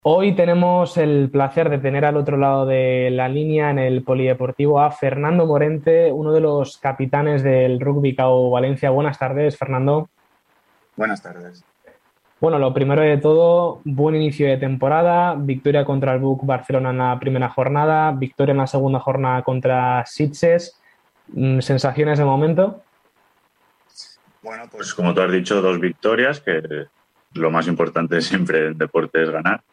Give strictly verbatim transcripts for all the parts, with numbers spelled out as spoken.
Hoy tenemos el placer de tener al otro lado de la línea en el Polideportivo a Fernando Morente, uno de los capitanes del Rugby C A U Valencia. Buenas tardes, Fernando. Buenas tardes. Bueno, lo primero de todo, buen inicio de temporada, victoria contra el B U C Barcelona en la primera jornada, victoria en la segunda jornada contra Sitges. Mm, ¿Sensaciones de momento? Bueno, pues como tú has dicho, dos victorias, que lo más importante siempre en deporte es ganar.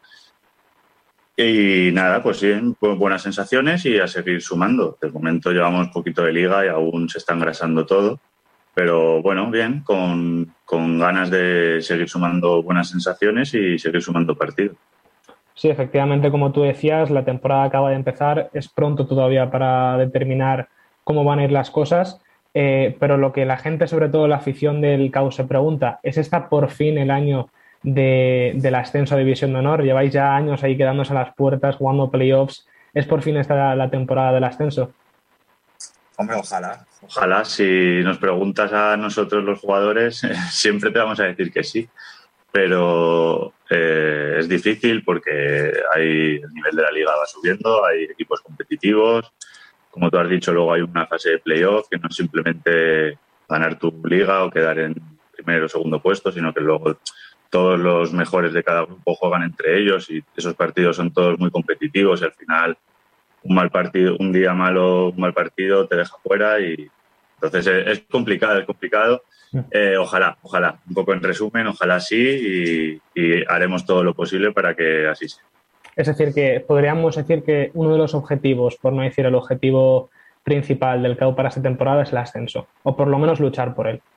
Y nada, pues bien, bu- buenas sensaciones y a seguir sumando. De momento llevamos poquito de liga y aún se está engrasando todo. Pero bueno, bien, con, con ganas de seguir sumando buenas sensaciones y seguir sumando partidos. Sí, efectivamente, como tú decías, la temporada acaba de empezar, es pronto todavía para determinar cómo van a ir las cosas, eh, pero lo que la gente, sobre todo la afición del C A U, se pregunta, ¿es esta por fin el año de, del ascenso a División de Honor? Lleváis ya años ahí quedándose a las puertas, jugando playoffs, ¿es por fin esta la, la temporada del ascenso? Hombre, ojalá. Ojalá, si nos preguntas a nosotros los jugadores, siempre te vamos a decir que sí. Pero eh, es difícil porque hay, el nivel de la liga va subiendo, hay equipos competitivos. Como tú has dicho, luego hay una fase de playoff que no es simplemente ganar tu liga o quedar en primero o segundo puesto, sino que luego todos los mejores de cada grupo juegan entre ellos y esos partidos son todos muy competitivos y al final un mal partido, un día malo, un mal partido te deja fuera y entonces es, es complicado, es complicado. Eh, ojalá, ojalá, un poco en resumen, ojalá sí y, y haremos todo lo posible para que así sea. Es decir, que podríamos decir que uno de los objetivos, por no decir el objetivo principal del C A U para esta temporada es el ascenso, o por lo menos luchar por él.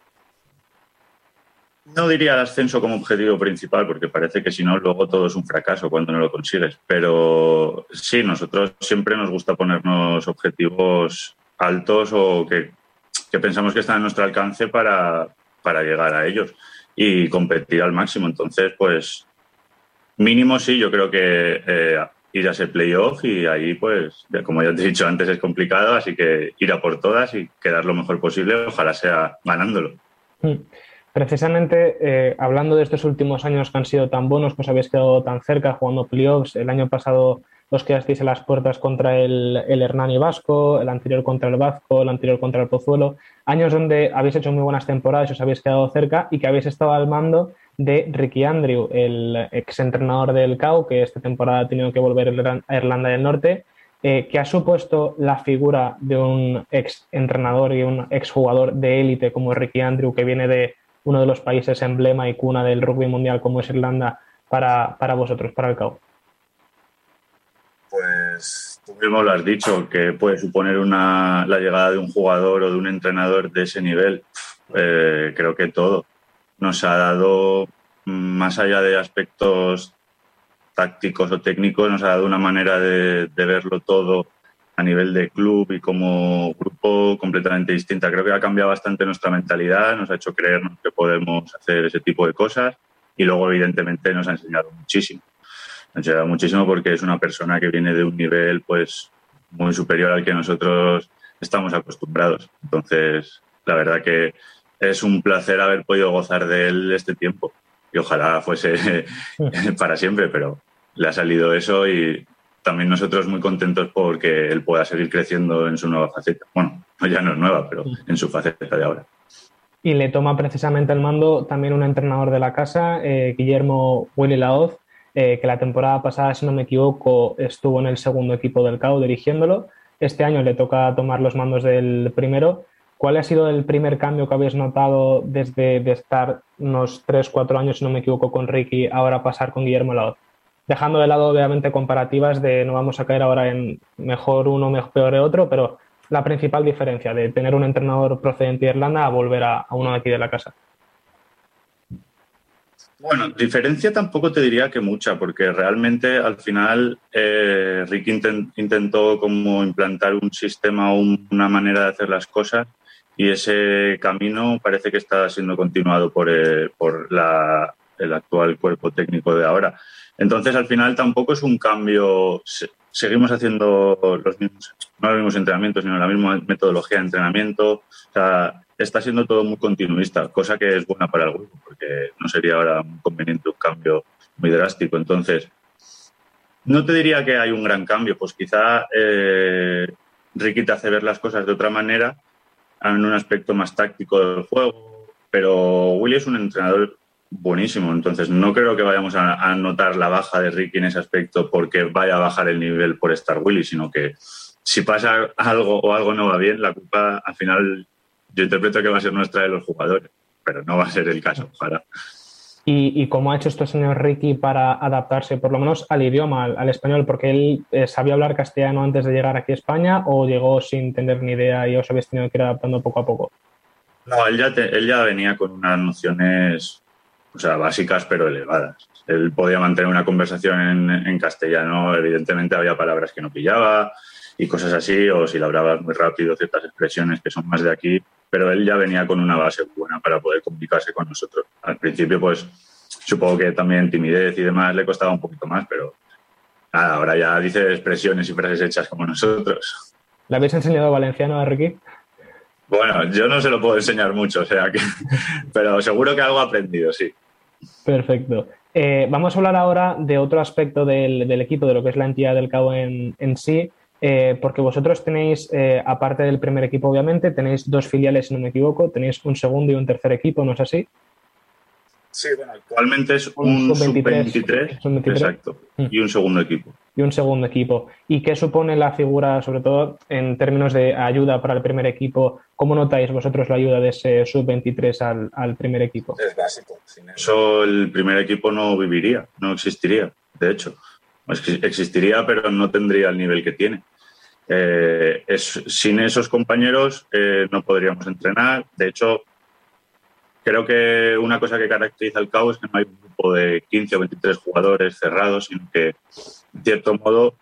No diría el ascenso como objetivo principal, porque parece que si no, luego todo es un fracaso cuando no lo consigues. Pero sí, nosotros siempre nos gusta ponernos objetivos altos o que, que pensamos que están a nuestro alcance para, para llegar a ellos y competir al máximo. Entonces, pues mínimo sí, yo creo que eh, ir a ese playoff y ahí, pues, ya, como ya te he dicho antes, es complicado, así que ir a por todas y quedar lo mejor posible, ojalá sea ganándolo. Mm. Precisamente, eh, hablando de estos últimos años que han sido tan buenos, que os habéis quedado tan cerca jugando playoffs, el año pasado os quedasteis en las puertas contra el, el Hernani Vasco, el anterior contra el Vasco, el anterior contra el Pozuelo, años donde habéis hecho muy buenas temporadas y os habéis quedado cerca y que habéis estado al mando de Ricky Andrew, el exentrenador del C A U, que esta temporada ha tenido que volver a Irlanda del Norte, eh, que ha supuesto la figura de un ex entrenador y un ex jugador de élite como Ricky Andrew, que viene de uno de los países emblema y cuna del rugby mundial como es Irlanda para, para vosotros, para el C A U? Pues tú mismo lo has dicho, que puede suponer una, la llegada de un jugador o de un entrenador de ese nivel. Eh, creo que todo nos ha dado, más allá de aspectos tácticos o técnicos, nos ha dado una manera de, de verlo todo a nivel de club y como grupo completamente distinta. Creo que ha cambiado bastante nuestra mentalidad, nos ha hecho creernos que podemos hacer ese tipo de cosas y luego evidentemente nos ha enseñado muchísimo. Nos ha enseñado muchísimo porque es una persona que viene de un nivel pues muy superior al que nosotros estamos acostumbrados. Entonces, la verdad que es un placer haber podido gozar de él este tiempo y ojalá fuese para siempre, pero le ha salido eso y también nosotros muy contentos porque él pueda seguir creciendo en su nueva faceta. Bueno, ya no es nueva, pero en su faceta de ahora. Y le toma precisamente el mando también un entrenador de la casa, eh, Guillermo Willy Laoz, eh, que la temporada pasada, si no me equivoco, estuvo en el segundo equipo del C A U dirigiéndolo. Este año le toca tomar los mandos del primero. ¿Cuál ha sido el primer cambio que habéis notado desde de estar unos tres cuatro años, si no me equivoco, con Ricky, ahora pasar con Guillermo Laoz? Dejando de lado, obviamente, comparativas de no vamos a caer ahora en mejor uno, mejor peor otro, pero la principal diferencia de tener un entrenador procedente de Irlanda a volver a, a uno de aquí de la casa. Bueno, diferencia tampoco te diría que mucha, porque realmente al final eh, Rick intent, intentó como implantar un sistema o un, una manera de hacer las cosas y ese camino parece que está siendo continuado por, eh, por la, el actual cuerpo técnico de ahora. Entonces al final tampoco es un cambio, se, seguimos haciendo los mismos, no los mismos entrenamientos, sino la misma metodología de entrenamiento. O sea, está siendo todo muy continuista, cosa que es buena para el grupo, porque no sería ahora muy conveniente un cambio muy drástico. Entonces, no te diría que hay un gran cambio, pues quizá eh, Ricky te hace ver las cosas de otra manera, en un aspecto más táctico del juego, pero Willy es un entrenador buenísimo, entonces no creo que vayamos a, a notar la baja de Ricky en ese aspecto porque vaya a bajar el nivel por estar Willy, sino que si pasa algo o algo no va bien, la culpa al final yo interpreto que va a ser nuestra de los jugadores, pero no va a ser el caso, ojalá. ¿Y, y cómo ha hecho esto el señor Ricky para adaptarse, por lo menos al idioma, al, al español? Porque él eh, sabía hablar castellano antes de llegar aquí a España, o llegó sin tener ni idea y os habéis tenido que ir adaptando poco a poco. No, él ya, te, él ya venía con unas nociones, o sea, básicas pero elevadas. Él podía mantener una conversación en, en castellano, evidentemente había palabras que no pillaba y cosas así, o si la hablabas muy rápido, ciertas expresiones que son más de aquí, pero él ya venía con una base buena para poder comunicarse con nosotros. Al principio, pues, supongo que también timidez y demás le costaba un poquito más, pero nada, ahora ya dice expresiones y frases hechas como nosotros. ¿Le habéis enseñado valenciano a Ricky? Bueno, yo no se lo puedo enseñar mucho, o sea que, pero seguro que algo ha aprendido, sí. Perfecto. Eh, vamos a hablar ahora de otro aspecto del, del equipo, de lo que es la entidad del C A U en, en sí, eh, porque vosotros tenéis, eh, aparte del primer equipo, obviamente, tenéis dos filiales, si no me equivoco, tenéis un segundo y un tercer equipo, ¿no es así? Sí, bueno, actualmente es un sub veintitrés, exacto, mm. y un segundo equipo. Y un segundo equipo. ¿Y qué supone la figura, sobre todo en términos de ayuda para el primer equipo? ¿Cómo notáis vosotros la ayuda de ese sub veintitrés al, al primer equipo? Es básico. Sin eso el primer equipo no viviría, no existiría, de hecho. Existiría, pero no tendría el nivel que tiene. Eh, es, sin esos compañeros eh, no podríamos entrenar. De hecho, creo que una cosa que caracteriza al C A U es que no hay un grupo de quince o veintitrés jugadores cerrados, sino que, en cierto modo,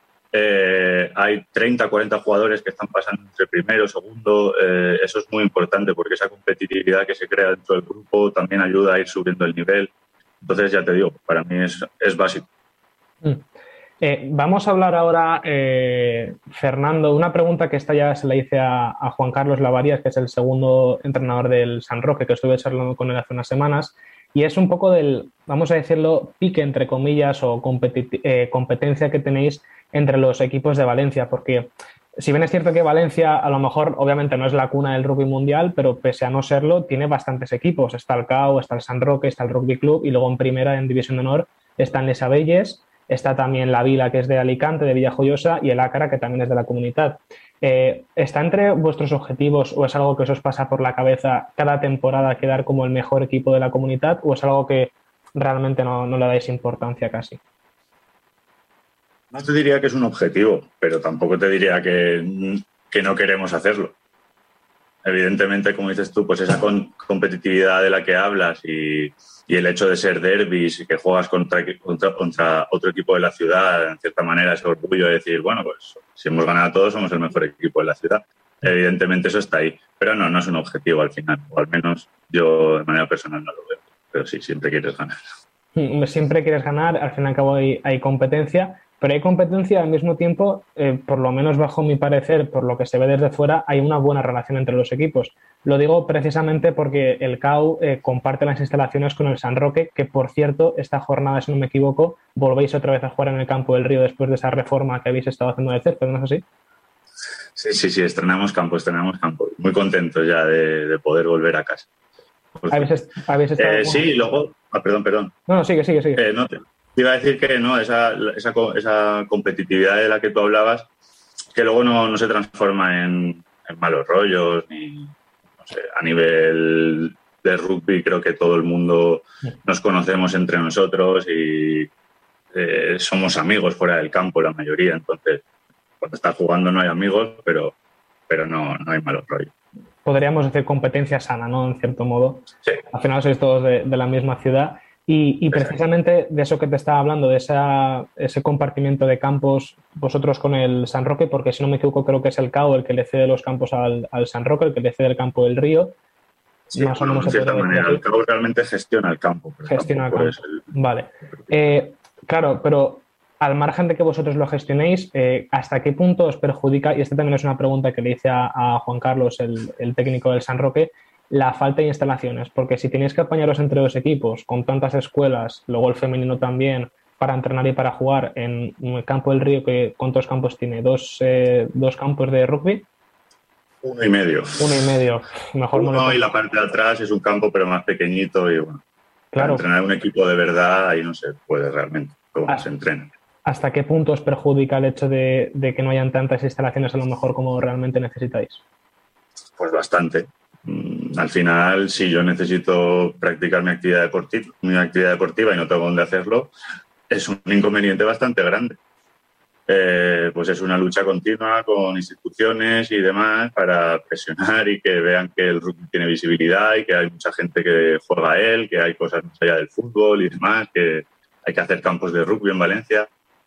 eh, hay treinta, cuarenta jugadores que están pasando entre primero, segundo. Eh, eso es muy importante porque esa competitividad que se crea dentro del grupo también ayuda a ir subiendo el nivel. Entonces, ya te digo, para mí es, es básico. Mm. Eh, vamos a hablar ahora, eh, Fernando, una pregunta que esta ya se la hice a, a Juan Carlos Lavarias, que es el segundo entrenador del San Roque, que estuve charlando con él hace unas semanas, y es un poco del, vamos a decirlo, pique, entre comillas, o eh, competencia que tenéis entre los equipos de Valencia, porque si bien es cierto que Valencia a lo mejor obviamente no es la cuna del rugby mundial, pero pese a no serlo, tiene bastantes equipos. Está el C A U, está el San Roque, está el Rugby Club, y luego en primera, en División de Honor, están Les Abelles. Está también la Vila, que es de Alicante, de Villajoyosa, y el Ácara, que también es de la comunidad. Eh, ¿Está entre vuestros objetivos o es algo que os pasa por la cabeza cada temporada quedar como el mejor equipo de la comunidad, o es algo que realmente no, no le dais importancia casi? No te diría que es un objetivo, pero tampoco te diría que, que no queremos hacerlo. Evidentemente, como dices tú, pues esa con, competitividad de la que hablas y, y el hecho de ser derbis y que juegas contra, contra, contra otro equipo de la ciudad, en cierta manera ese orgullo de decir, bueno, pues si hemos ganado a todos somos el mejor equipo de la ciudad. Evidentemente eso está ahí, pero no, no es un objetivo al final, o al menos yo de manera personal no lo veo, pero sí, siempre quieres ganar. Siempre quieres ganar, al fin y al cabo hay, hay competencia, pero hay competencia al mismo tiempo, eh, por lo menos bajo mi parecer, por lo que se ve desde fuera, hay una buena relación entre los equipos. Lo digo precisamente porque el C A U eh, comparte las instalaciones con el San Roque, que por cierto, esta jornada, si no me equivoco, volvéis otra vez a jugar en el Campo del Río después de esa reforma que habéis estado haciendo de césped, ¿no es así? Sí, sí, sí, estrenamos campo, estrenamos campo. Muy contentos ya de, de poder volver a casa. ¿Habéis, ¿habéis estado eh, sí, luego... Ah, perdón, perdón. No, no, sigue, sigue, sigue. Eh, no, te, te iba a decir que no, esa, esa, esa competitividad de la que tú hablabas, que luego no, no se transforma en, en malos rollos, ni, no sé, a nivel de rugby creo que todo el mundo nos conocemos entre nosotros y eh, somos amigos fuera del campo la mayoría, entonces cuando estás jugando no hay amigos, pero, pero no, no hay malos rollos. Podríamos decir competencia sana, ¿no? En cierto modo. Sí. Al final sois todos de, de la misma ciudad. Y, y precisamente de eso que te estaba hablando, de esa, ese compartimiento de campos, vosotros con el San Roque, porque si no me equivoco creo que es el C A O el que le cede los campos al, al San Roque, el que le cede el campo del Río. Sí, más o menos de cierta manera, el C A O realmente gestiona el campo. Pero gestiona el campo, el... vale. Eh, claro, pero al margen de que vosotros lo gestionéis, eh, ¿hasta qué punto os perjudica? Y esta también es una pregunta que le hice a, a Juan Carlos, el, el técnico del San Roque, la falta de instalaciones, porque si tenéis que apañaros entre dos equipos, con tantas escuelas, luego el femenino también, para entrenar y para jugar en el campo del Río, que ¿cuántos campos tiene? ¿Dos, eh, dos campos de rugby? Uno y medio. Uno y medio. Mejor Uno no, y la parte de atrás es un campo pero más pequeñito y bueno, claro. Para entrenar un equipo de verdad ahí no se puede realmente cómo Ah. se entrena. ¿Hasta qué punto os perjudica el hecho de, de que no hayan tantas instalaciones a lo mejor como realmente necesitáis? Pues bastante. Al final, si yo necesito practicar mi actividad deportiva, mi actividad deportiva y no tengo dónde hacerlo, es un inconveniente bastante grande. Eh, pues es una lucha continua con instituciones y demás para presionar y que vean que el rugby tiene visibilidad y que hay mucha gente que juega a él, que hay cosas más allá del fútbol y demás, que hay que hacer campos de rugby en Valencia.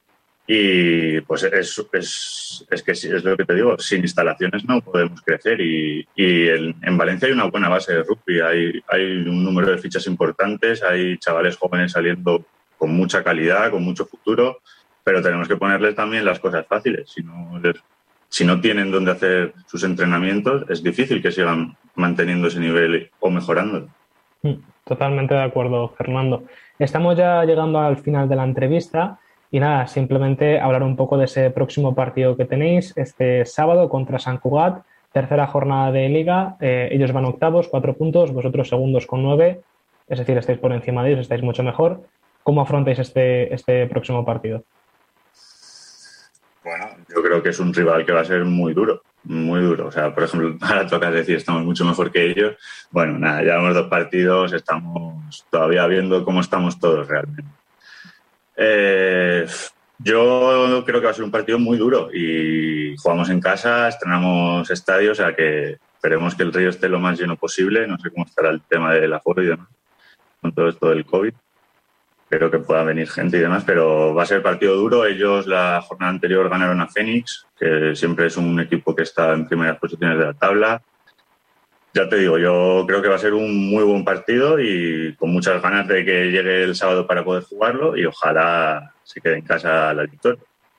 Y pues es, es, es que es lo que te digo, sin instalaciones no podemos crecer y, y el, en Valencia hay una buena base de rugby, hay, hay un número de fichas importantes, hay chavales jóvenes saliendo con mucha calidad, con mucho futuro, pero tenemos que ponerles también las cosas fáciles. Si no, les, si no tienen dónde hacer sus entrenamientos, es difícil que sigan manteniendo ese nivel o mejorándolo. Totalmente de acuerdo, Fernando. Estamos ya llegando al final de la entrevista. Y nada, simplemente hablar un poco de ese próximo partido que tenéis este sábado contra Sant Cugat, tercera jornada de Liga. Eh, ellos van octavos, cuatro puntos, vosotros segundos con nueve, es decir, estáis por encima de ellos, estáis mucho mejor. ¿Cómo afrontáis este, este próximo partido? Bueno, yo creo que es un rival que va a ser muy duro, muy duro. O sea, por ejemplo, ahora toca decir estamos mucho mejor que ellos. Bueno, nada, llevamos dos partidos, estamos todavía viendo cómo estamos todos realmente. Eh, yo creo que va a ser un partido muy duro y jugamos en casa, estrenamos estadio, o sea que esperemos que el Río esté lo más lleno posible. No sé cómo estará el tema del aforo y demás con todo esto del COVID. Espero que pueda venir gente y demás, pero va a ser partido duro. Ellos la jornada anterior ganaron a Fénix, que siempre es un equipo que está en primeras posiciones de la tabla. Ya te digo, yo creo que va a ser un muy buen partido y con muchas ganas de que llegue el sábado para poder jugarlo y ojalá se quede en casa la victoria.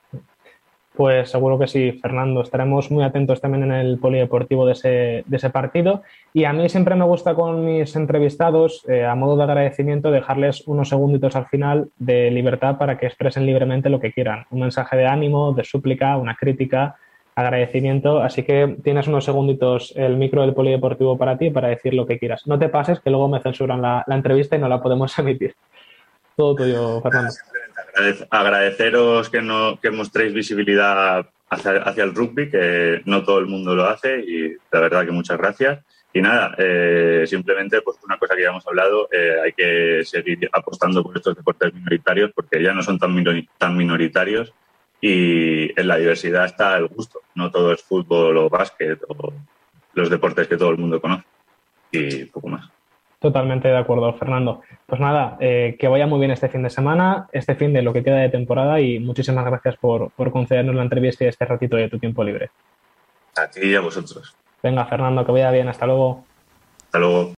Pues seguro que sí, Fernando. Estaremos muy atentos también en el polideportivo de ese, de ese partido. Y a mí siempre me gusta con mis entrevistados, eh, a modo de agradecimiento, dejarles unos segunditos al final de libertad para que expresen libremente lo que quieran. Un mensaje de ánimo, de súplica, una crítica, agradecimiento. Así que tienes unos segunditos el micro del polideportivo para ti para decir lo que quieras. No te pases, que luego me censuran la, la entrevista y no la podemos emitir. Todo tuyo, Fernando. Agradeceros que, no, que mostréis visibilidad hacia, hacia el rugby, que no todo el mundo lo hace y la verdad que muchas gracias. Y nada, eh, simplemente pues una cosa que ya hemos hablado, eh, hay que seguir apostando por estos deportes minoritarios porque ya no son tan, minori- tan minoritarios y en la diversidad está el gusto. No todo es fútbol o básquet o los deportes que todo el mundo conoce y poco más. Totalmente de acuerdo, Fernando. Pues nada, eh, que vaya muy bien este fin de semana, este fin de lo que queda de temporada y muchísimas gracias por, por concedernos la entrevista y este ratito de tu tiempo libre. A ti y a vosotros. Venga, Fernando, que vaya bien. Hasta luego. Hasta luego.